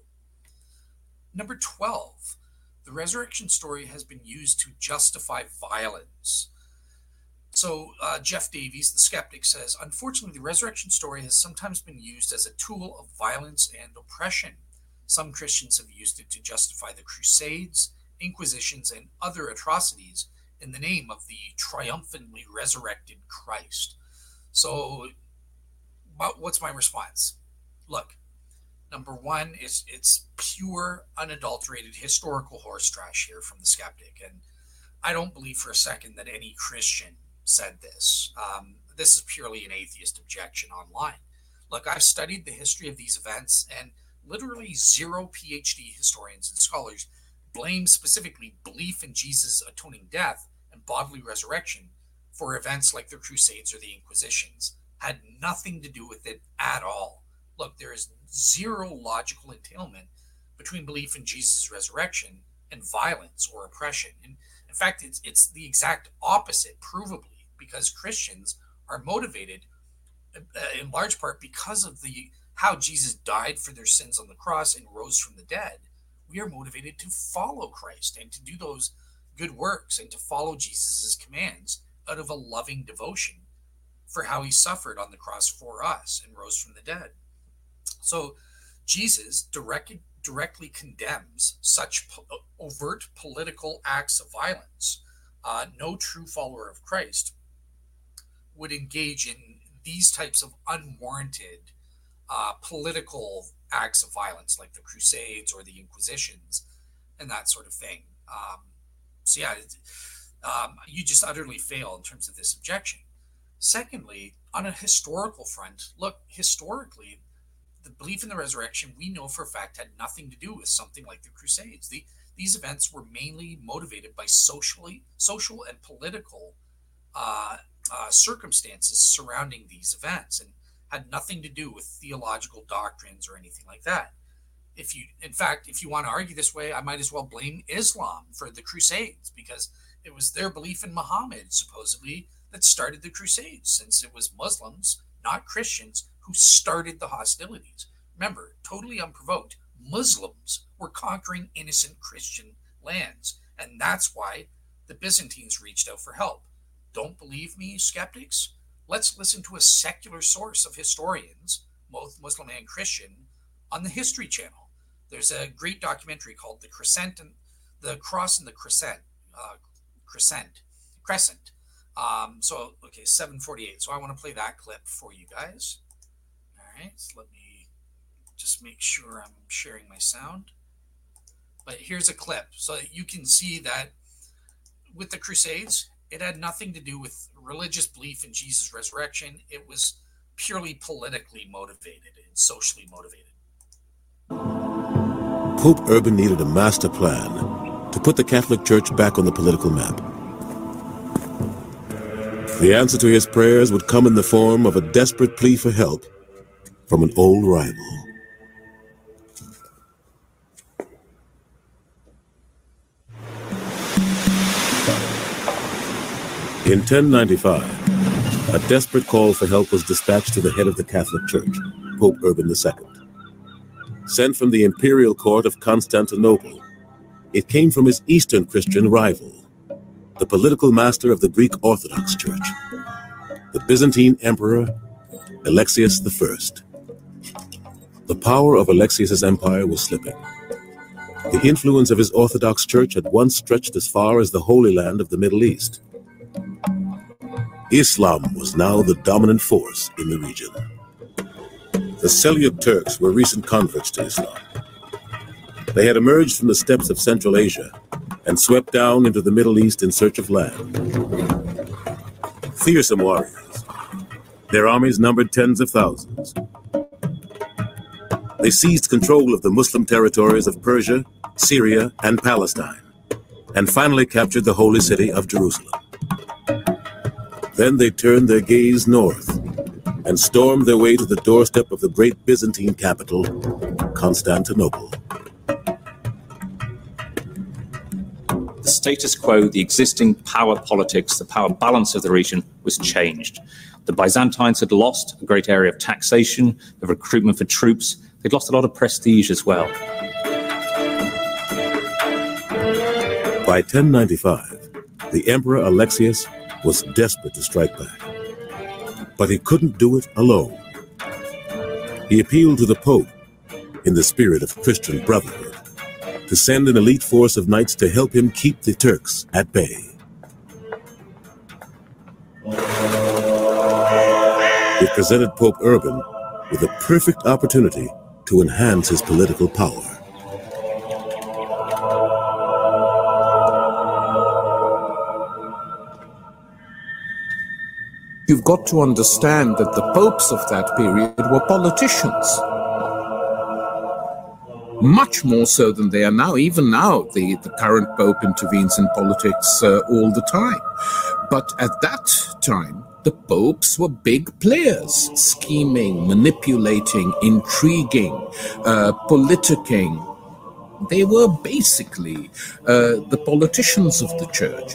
Number twelve, the resurrection story has been used to justify violence. So uh, Jeff Davies, the skeptic, says, unfortunately, the resurrection story has sometimes been used as a tool of violence and oppression. Some Christians have used it to justify the Crusades, Inquisitions, and other atrocities in the name of the triumphantly resurrected Christ. So what's my response? Look, number one is it's pure, unadulterated historical horse trash here from the skeptic. And I don't believe for a second that any Christian said this. Um, this is purely an atheist objection online. Look, I've studied the history of these events, and literally zero PhD historians and scholars blame specifically belief in Jesus' atoning death and bodily resurrection for events like the Crusades or the Inquisitions. Had nothing to do with it at all. Look, there is zero logical entailment between belief in Jesus' resurrection and violence or oppression. And in fact, it's it's the exact opposite, provably, because Christians are motivated uh, in large part because of the how Jesus died for their sins on the cross and rose from the dead. We are motivated to follow Christ and to do those good works and to follow Jesus' commands out of a loving devotion for how he suffered on the cross for us and rose from the dead. So Jesus direct, directly condemns such po- overt political acts of violence. Uh, no true follower of Christ would engage in these types of unwarranted uh, political acts of violence like the Crusades or the Inquisitions and that sort of thing. Um, so yeah, it, um, you just utterly fail in terms of this objection. Secondly, on a historical front, look, historically, the belief in the resurrection, we know for a fact, had nothing to do with something like the Crusades. The, these events were mainly motivated by socially, social and political uh, uh, circumstances surrounding these events, and had nothing to do with theological doctrines or anything like that. If you, in fact, if you want to argue this way, I might as well blame Islam for the Crusades, because it was their belief in Muhammad, supposedly, that started the Crusades, since it was Muslims, not Christians, who started the hostilities. Remember, totally unprovoked, Muslims were conquering innocent Christian lands, and that's why the Byzantines reached out for help. Don't believe me, skeptics? Let's listen to a secular source of historians, both Muslim and Christian, on the History Channel. There's a great documentary called "The Crescent and the Cross and the Crescent." Uh, Crescent, Crescent. Um, so okay, seven forty-eight. So I want to play that clip for you guys. All right, so let me just make sure I'm sharing my sound. But here's a clip so that you can see that with the Crusades, it had nothing to do with religious belief in Jesus' resurrection. It was purely politically motivated and socially motivated. Pope Urban needed a master plan to put the Catholic Church back on the political map. The answer to his prayers would come in the form of a desperate plea for help from an old rival. In ten ninety-five, a desperate call for help was dispatched to the head of the Catholic Church, Pope Urban the Second. Sent from the imperial court of Constantinople, it came from his Eastern Christian rival, the political master of the Greek Orthodox Church, the Byzantine Emperor Alexius the First. The power of Alexius's empire was slipping. The influence of his Orthodox Church had once stretched as far as the Holy Land of the Middle East. Islam was now the dominant force in the region. The Seljuk Turks were recent converts to Islam. They had emerged from the steppes of Central Asia and swept down into the Middle East in search of land. Fearsome warriors. Their armies numbered tens of thousands. They seized control of the Muslim territories of Persia, Syria, and Palestine, and finally captured the holy city of Jerusalem. Then they turned their gaze north and stormed their way to the doorstep of the great Byzantine capital, Constantinople. The status quo, the existing power politics, the power balance of the region was changed. The Byzantines had lost a great area of taxation, of recruitment for troops. They'd lost a lot of prestige as well. By ten ninety-five, the Emperor Alexius was desperate to strike back. But he couldn't do it alone. He appealed to the Pope, in the spirit of Christian brotherhood, to send an elite force of knights to help him keep the Turks at bay. It presented Pope Urban with a perfect opportunity to enhance his political power. You've got to understand that the popes of that period were politicians. Much more so than they are now. Even now, the, the current pope intervenes in politics uh, all the time. But at that time, the popes were big players, scheming, manipulating, intriguing, uh, politicking. They were basically uh, the politicians of the church.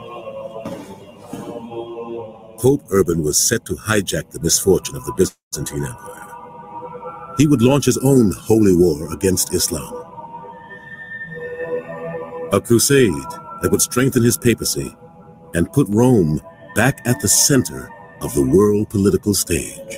Pope Urban was set to hijack the misfortune of the Byzantine Empire. He would launch his own holy war against Islam. A crusade that would strengthen his papacy and put Rome back at the center of the world political stage.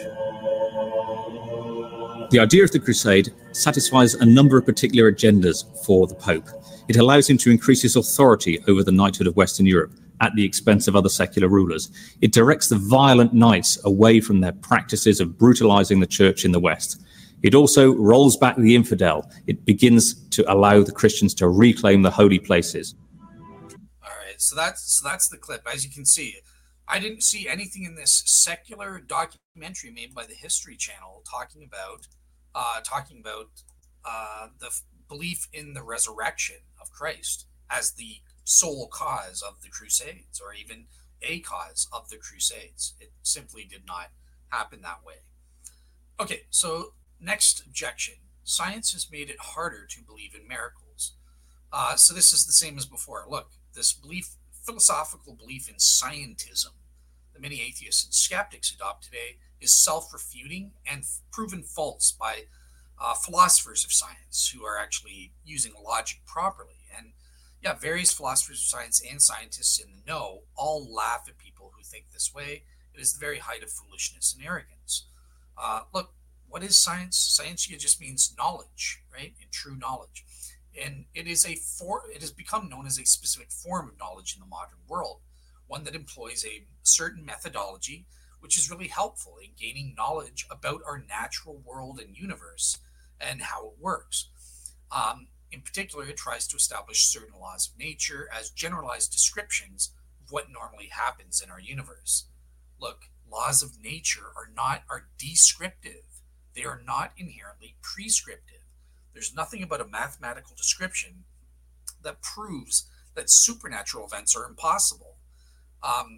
The idea of the crusade satisfies a number of particular agendas for the Pope. It allows him to increase his authority over the knighthood of Western Europe at the expense of other secular rulers. It directs the violent knights away from their practices of brutalizing the church in the West. It also rolls back the infidel. It begins to allow the Christians to reclaim the holy places. All right, so that's so that's the clip. As you can see, I didn't see anything in this secular documentary made by the History Channel talking about uh, talking about uh, the f- belief in the resurrection of Christ as the sole cause of the Crusades, or even a cause of the Crusades. It simply did not happen that way. Okay, so next objection. Science has made it harder to believe in miracles. Uh, so this is the same as before. Look, this belief, philosophical belief in scientism that many atheists and skeptics adopt today is self-refuting and proven false by uh, philosophers of science who are actually using logic properly. And yeah, various philosophers of science and scientists in the know all laugh at people who think this way. It is the very height of foolishness and arrogance. Uh, look, what is science? Science just means knowledge, right? And true knowledge. And it is a for it has become known as a specific form of knowledge in the modern world, one that employs a certain methodology, which is really helpful in gaining knowledge about our natural world and universe and how it works. Um, In particular, it tries to establish certain laws of nature as generalized descriptions of what normally happens in our universe. Look, laws of nature are not are descriptive. They are not inherently prescriptive. There's nothing about a mathematical description that proves that supernatural events are impossible. Um,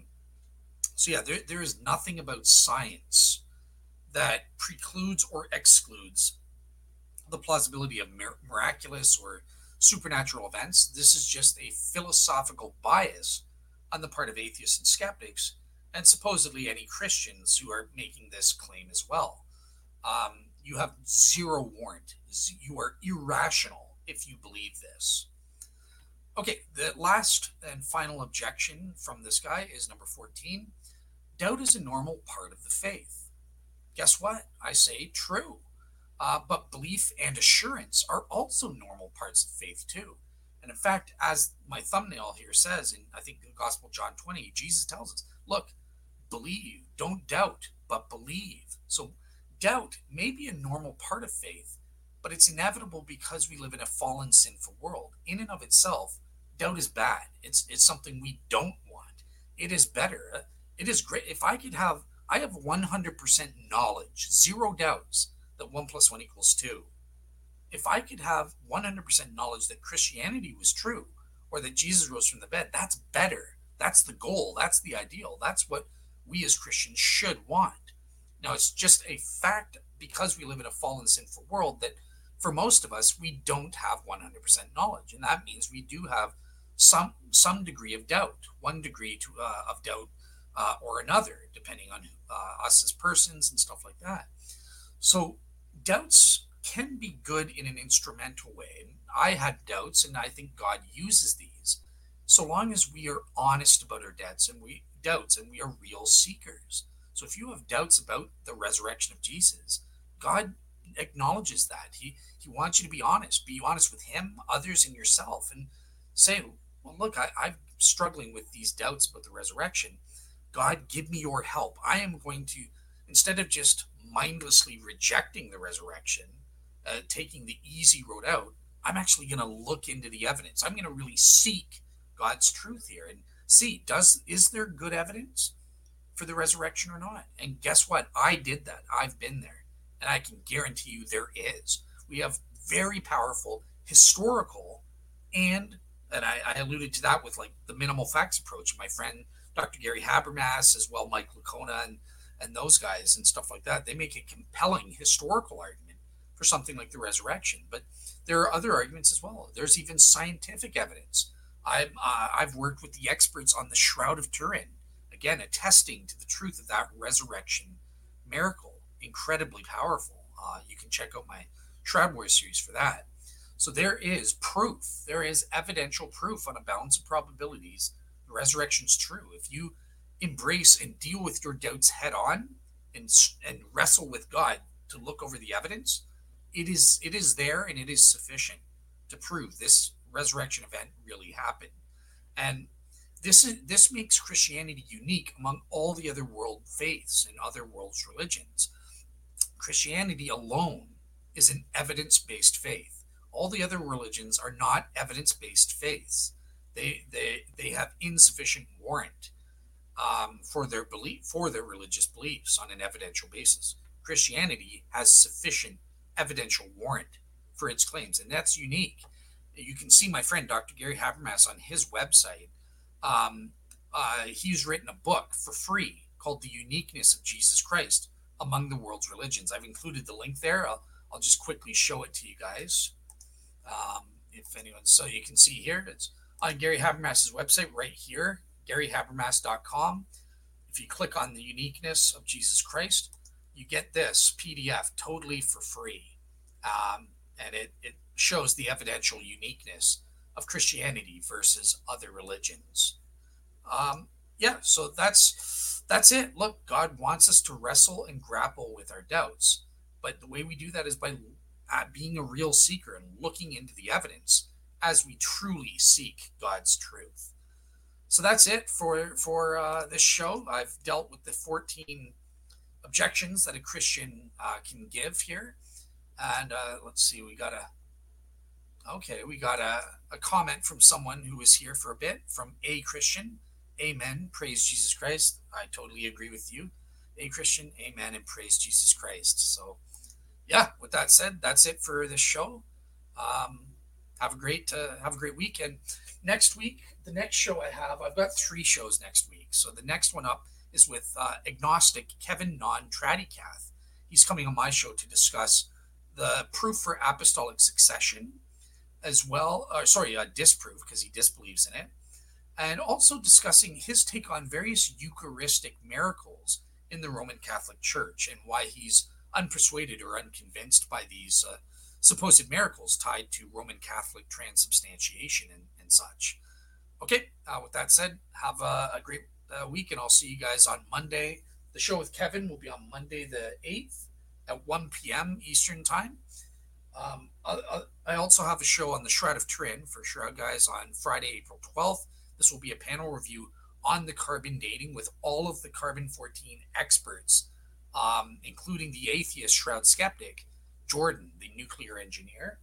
so yeah, there, there is nothing about science that precludes or excludes the plausibility of mir- miraculous or supernatural events. This is just a philosophical bias on the part of atheists and skeptics, and supposedly any Christians who are making this claim as well. Um, you have zero warrant. You are irrational if you believe this. Okay, the last and final objection from this guy is number fourteen. Doubt is a normal part of the faith. Guess what? I say true. Uh, but belief and assurance are also normal parts of faith too. And in fact, as my thumbnail here says, in I think the Gospel of John twenty, Jesus tells us, look, believe, don't doubt, but believe. So doubt may be a normal part of faith, but it's inevitable because we live in a fallen, sinful world. In and of itself, doubt is bad. It's it's something we don't want. It is better. It is great. If I could have, I have one hundred percent knowledge, zero doubts that one plus one equals two. If I could have one hundred percent knowledge that Christianity was true or that Jesus rose from the dead, that's better. That's the goal. That's the ideal. That's what we as Christians should want. Now, it's just a fact because we live in a fallen, sinful world that for most of us, we don't have one hundred percent knowledge. And that means we do have some some degree of doubt, one degree to, uh, of doubt uh, or another, depending on uh, us as persons and stuff like that. So doubts can be good in an instrumental way. I had doubts, and I think God uses these so long as we are honest about our doubts and we doubts and we are real seekers. So if you have doubts about the resurrection of Jesus, God acknowledges that. He he wants you to be honest. Be honest with him, others, and yourself, and say, well, look, I, I'm struggling with these doubts about the resurrection. God, give me your help. I am going to, instead of just mindlessly rejecting the resurrection, uh, taking the easy road out, I'm actually going to look into the evidence. I'm going to really seek God's truth here and see, does is there good evidence for the resurrection or not? And guess what? I did that. I've been there. And I can guarantee you there is. We have very powerful historical and, and I, I alluded to that with like the minimal facts approach. My friend, Doctor Gary Habermas, as well, Mike Licona, and and those guys and stuff like that, they make a compelling historical argument for something like the resurrection. But there are other arguments as well. There's even scientific evidence. I've, uh, I've worked with the experts on the Shroud of Turin, again, attesting to the truth of that resurrection miracle. Incredibly powerful. Uh, you can check out my Shroud Wars series for that. So there is proof. There is evidential proof on a balance of probabilities. The resurrection's true. If you embrace and deal with your doubts head on and and wrestle with God to look over the evidence, it is it is there and it is sufficient to prove this resurrection event really happened. And this is this makes Christianity unique among all the other world faiths and other world's religions. Christianity alone is an evidence-based faith. All the other religions are not evidence-based faiths. They they they have insufficient warrant um, for their belief for their religious beliefs on an evidential basis. Christianity has sufficient evidential warrant for its claims, and that's unique. You can see my friend Doctor Gary Habermas on his website. Um, uh, he's written a book for free called The Uniqueness of Jesus Christ Among the World's Religions. I've included the link there. I'll, I'll just quickly show it to you guys. Um, if anyone, so you can see here, it's on Gary Habermas's website right here, gary habermas dot com. If you click on the uniqueness of Jesus Christ, you get this P D F totally for free. Um, and it, it shows the evidential uniqueness of Christianity versus other religions. Um, yeah, so that's that's it. Look, God wants us to wrestle and grapple with our doubts. But the way we do that is by uh, being a real seeker and looking into the evidence as we truly seek God's truth. So that's it for, for uh, this show. I've dealt with the fourteen objections that a Christian uh, can give here. And uh, let's see, we got a Okay, we got a, a comment from someone who was here for a bit, from A Christian. Amen. Praise Jesus Christ. I totally agree with you. A Christian, amen, and praise Jesus Christ. So, yeah, with that said, that's it for this show. Um, have a great uh, have a great week. And next week, the next show I have, I've got three shows next week. So the next one up is with uh, agnostic Kevin Non-Tradicath. He's coming on my show to discuss the proof for apostolic succession, as well, uh, sorry, uh, disprove, because he disbelieves in it, and also discussing his take on various Eucharistic miracles in the Roman Catholic Church and why he's unpersuaded or unconvinced by these uh, supposed miracles tied to Roman Catholic transubstantiation and, and such. Okay, uh, with that said, have a, a great uh, week, and I'll see you guys on Monday. The show with Kevin will be on Monday the eighth at one p.m. Eastern Time. Um, I, I also have a show on the Shroud of Turin for Shroud Guys on Friday, April twelfth. This will be a panel review on the carbon dating with all of the carbon fourteen experts, um, including the atheist Shroud skeptic, Jordan, the nuclear engineer,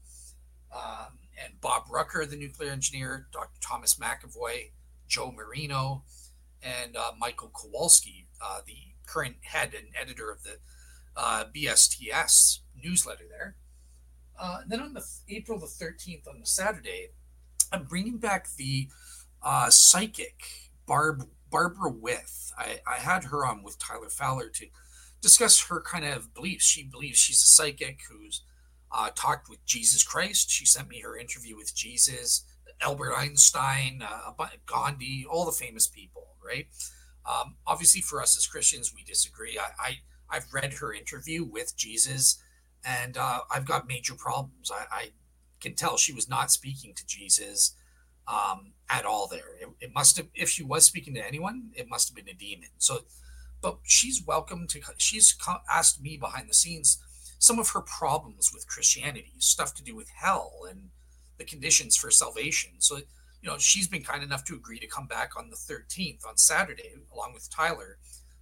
um, and Bob Rucker, the nuclear engineer, Doctor Thomas McAvoy, Joe Marino, and uh, Michael Kowalski, uh, the current head and editor of the uh, B S T S newsletter there. Uh, and then on the April the thirteenth, on the Saturday, I'm bringing back the uh, psychic Barb Barbara With. I, I had her on with Tyler Fowler to discuss her kind of beliefs. She believes she's a psychic who's uh, talked with Jesus Christ. She sent me her interview with Jesus, Albert Einstein, uh, Gandhi, all the famous people, right? Um, obviously, for us as Christians, we disagree. I, I I've read her interview with Jesus, and uh, I've got major problems. I, I can tell she was not speaking to Jesus um, at all there. It, it must have, if she was speaking to anyone, it must have been a demon. So, but she's welcome to, she's asked me behind the scenes some of her problems with Christianity, stuff to do with hell and the conditions for salvation. So, you know, she's been kind enough to agree to come back on the thirteenth, on Saturday, along with Tyler,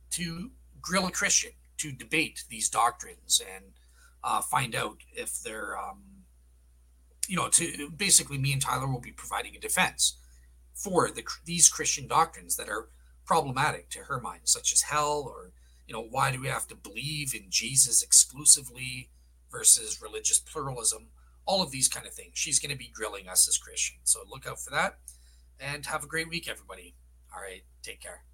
to grill a Christian, to debate these doctrines and uh, find out if they're, um, you know, to basically me and Tyler will be providing a defense for the, these Christian doctrines that are problematic to her mind, such as hell, or, you know, why do we have to believe in Jesus exclusively versus religious pluralism, all of these kind of things. She's going to be grilling us as Christians. So look out for that, and have a great week, everybody. All right, take care.